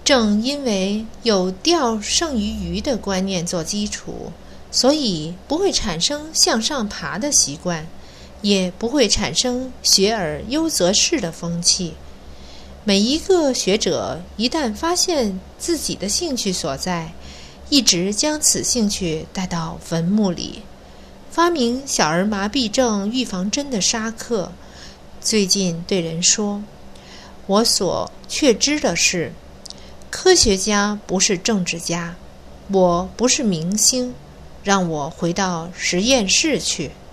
正因为有钓胜于鱼的观念做基础，所以不会产生向上爬的习惯，也不会产生学而优则仕的风气。每一个学者一旦发现自己的兴趣所在，一直将此兴趣带到坟墓里。发明小儿麻痹症预防针的沙克最近对人说，我所确知的是，科学家不是政治家，我不是明星，让我回到实验室去。